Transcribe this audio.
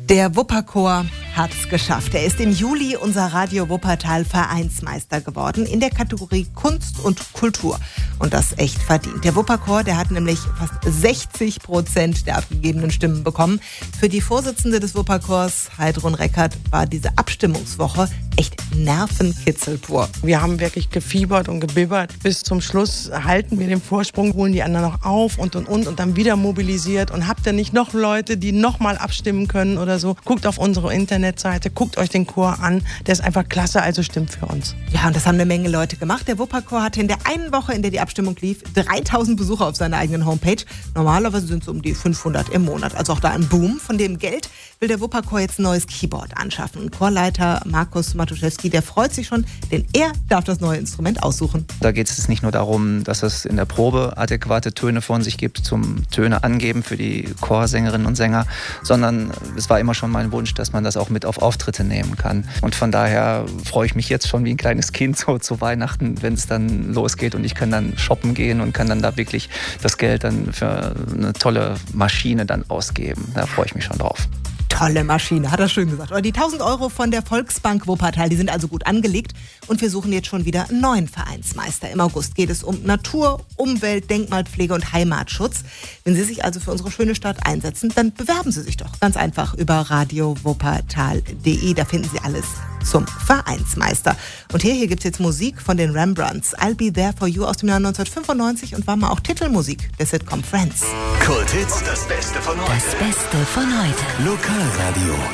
Der Wupperchor hat's geschafft. Er ist im Juli unser Radio Wuppertal Vereinsmeister geworden in der Kategorie Kunst und Kultur. Und das echt verdient. Der Wupperchor, der hat nämlich fast 60% der abgegebenen Stimmen bekommen. Für die Vorsitzende des Wupperchors, Heidrun Reckert, war diese Abstimmungswoche echt Nervenkitzel pur. Wir haben wirklich gefiebert und gebibbert. Bis zum Schluss halten wir den Vorsprung, holen die anderen noch auf und dann wieder mobilisiert. Und habt ihr nicht noch Leute, die nochmal abstimmen können oder so? Guckt auf unsere Internetseite, guckt euch den Chor an. Der ist einfach klasse, also stimmt für uns. Ja, und das haben eine Menge Leute gemacht. Der Wupperchor hatte in der einen Woche, in der die Abstimmung lief, 3000 Besucher auf seiner eigenen Homepage. Normalerweise sind es um die 500 im Monat. Also auch da ein Boom. Von dem Geld will der Wupperchor jetzt ein neues Keyboard anschaffen. Und Chorleiter Markus Matuszewski, der freut sich schon, denn er darf das neue Instrument aussuchen. Da geht es nicht nur darum, dass es in der Probe adäquate Töne von sich gibt, zum Töne angeben für die Chorsängerinnen und Sänger, sondern es war immer schon mein Wunsch, dass man das auch mit auf Auftritte nehmen kann. Und von daher freue ich mich jetzt schon wie ein kleines Kind so zu Weihnachten, wenn es dann losgeht und ich kann dann shoppen gehen und kann dann da wirklich das Geld dann für eine tolle Maschine dann ausgeben. Da freue ich mich schon drauf. Tolle Maschine, hat er schön gesagt. Aber die 1.000 Euro von der Volksbank Wuppertal, die sind also gut angelegt. Und wir suchen jetzt schon wieder einen neuen Vereinsmeister. Im August geht es um Natur, Umwelt, Denkmalpflege und Heimatschutz. Wenn Sie sich also für unsere schöne Stadt einsetzen, dann bewerben Sie sich doch ganz einfach über radiowuppertal.de. Da finden Sie alles zum Vereinsmeister. Und hier gibt es jetzt Musik von den Rembrandts. I'll Be There For You aus dem Jahr 1995 und war mal auch Titelmusik der Sitcom Friends. Kulthits, das Beste von heute. Das Beste von heute. Lokalradio.